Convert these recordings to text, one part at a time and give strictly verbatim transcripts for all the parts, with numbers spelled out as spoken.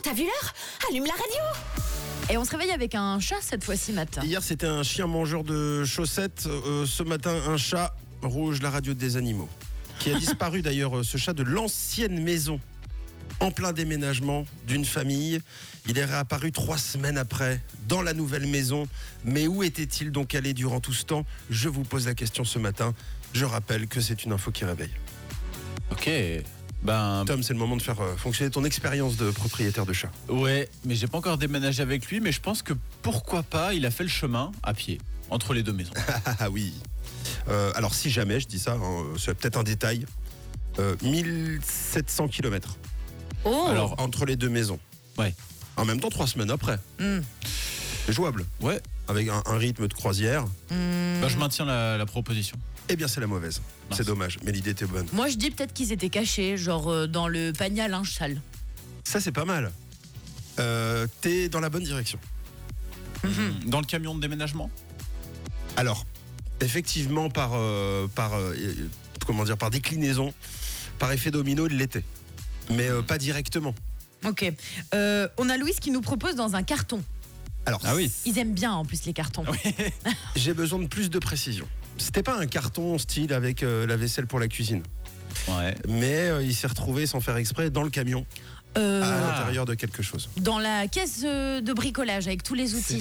T'as vu l'heure? Allume la radio. Et on se réveille avec un chat cette fois-ci, Matt. Hier, c'était un chien mangeur de chaussettes. Euh, ce matin, un chat rouge, la radio des animaux, qui a disparu d'ailleurs, ce chat de l'ancienne maison, en plein déménagement d'une famille. Il est réapparu trois semaines après, dans la nouvelle maison. Mais où était-il donc allé durant tout ce temps? Je vous pose la question ce matin. Je rappelle que c'est une info qui réveille. Ok. Ben, Tom, c'est le moment de faire euh, fonctionner ton expérience de propriétaire de chat. ouais, mais j'ai pas encore déménagé avec lui, mais je pense que pourquoi pas, il a fait le chemin à pied entre les deux maisons. Ah oui. Euh, alors si jamais, je dis ça, hein, c'est peut-être un détail, euh, mille sept cents kilomètres Oh Alors, entre les deux maisons. ouais, En même temps, trois semaines après. Hmm. C'est jouable. ouais. Avec un, un rythme de croisière. Hmm. Ben, je maintiens la, la proposition. Eh bien, c'est la mauvaise. Mince. C'est dommage, mais l'idée était bonne. Moi, je dis peut-être qu'ils étaient cachés, genre euh, dans le panier à linge sale. Ça, c'est pas mal. Euh, T'es dans la bonne direction. Dans le camion de déménagement. Alors, effectivement, par, euh, par, euh, comment dire, par déclinaison, par effet domino, il l'était. Mais euh, pas directement. Ok. Euh, on a Louise qui nous propose dans un carton. Alors, Ah oui. Ils aiment bien en plus les cartons. j'ai besoin de plus de précision. C'était pas un carton style avec euh, la vaisselle pour la cuisine. Ouais. Mais euh, il s'est retrouvé sans faire exprès dans le camion, Euh, à Ah. l'intérieur de quelque chose. Dans la caisse euh, de bricolage avec tous les outils.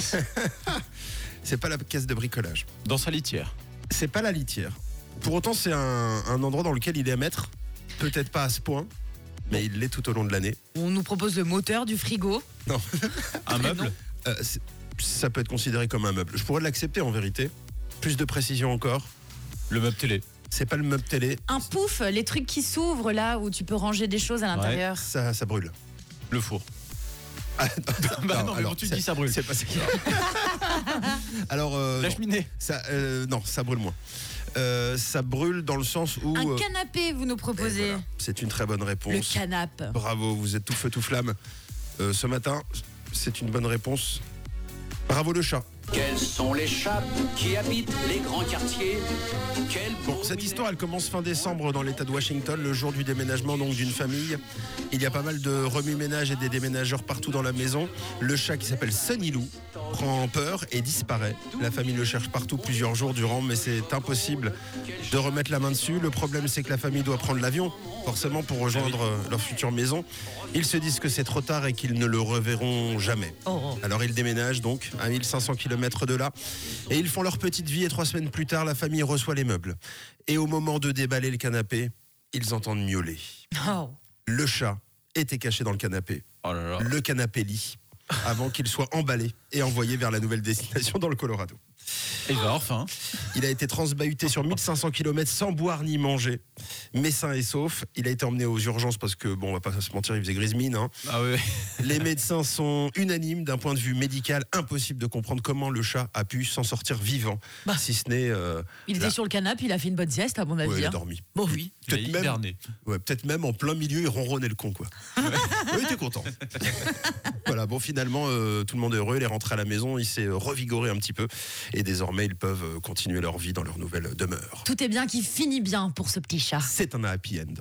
C'est pas la caisse de bricolage. Dans sa litière. C'est pas la litière. Pour autant, c'est un, un endroit dans lequel il est à mettre. Peut-être pas à ce point, mais il l'est tout au long de l'année. On nous propose le moteur du frigo. Non, Un meuble. euh, c'est- ça peut être considéré comme un meuble. Je pourrais l'accepter en vérité. Plus de précision encore. Le meuble télé. C'est pas le meuble télé. Un pouf, les trucs qui s'ouvrent là où tu peux ranger des choses à l'intérieur. Ça, ça brûle. Le four. Ah, Bah non, mais alors, quand tu c'est- dis ça brûle. C'est pas ça. Alors, euh, La non. cheminée. Ça, euh, non, ça brûle moins. Euh, ça brûle dans le sens où. Un euh, canapé, vous nous et proposez. voilà, c'est une très bonne Le réponse. canapé. Bravo, vous êtes tout feu tout flamme. Euh, ce matin, c'est une bonne réponse. Bravo le chat. Quels sont les chats qui habitent les grands quartiers? Quel Bon, cette histoire, elle commence fin décembre dans l'État de Washington, le jour du déménagement donc d'une famille. Il y a pas mal de remue-ménage et des déménageurs partout dans la maison. Le chat qui s'appelle Sunny Lou prend peur et disparaît. La famille le cherche partout plusieurs jours durant, mais c'est impossible de remettre la main dessus. Le problème, c'est que la famille doit prendre l'avion, forcément, pour rejoindre euh, leur future maison. Ils se disent que c'est trop tard et qu'ils ne le reverront jamais. Oh, oh. Alors ils déménagent donc à mille cinq cents kilomètres de là et ils font leur petite vie et trois semaines plus tard, la famille reçoit les meubles. Et au moment de déballer le canapé, ils entendent miauler. Oh. Le chat était caché dans le canapé, Oh là là. le canapé lit, avant qu'il soit emballé et envoyé vers la nouvelle destination dans le Colorado. Et il va avoir faim. Il a été transbahuté sur mille cinq cents kilomètres sans boire ni manger, mais sain et sauf. Il a été emmené aux urgences parce que, bon, on va pas se mentir, il faisait grise mine, hein. Ah ouais. Les médecins sont unanimes d'un point de vue médical. Impossible de comprendre comment le chat a pu s'en sortir vivant, Bah. si ce n'est. euh, Il était là. sur le canapé, il a fait une bonne sieste à mon avis. Ouais, il a hein. dormi. Bon oui. Il a Peut-être même, hiberné. ouais, peut-être même en plein milieu, il ronronnait le con, quoi. Oui, t'es content. Voilà, bon, finalement, euh, tout le monde est heureux. Il est rentré à la maison, il s'est euh, revigoré un petit peu. Et désormais, ils peuvent euh, continuer leur vie dans leur nouvelle demeure. Tout est bien qui finit bien pour ce petit chat. C'est un happy end.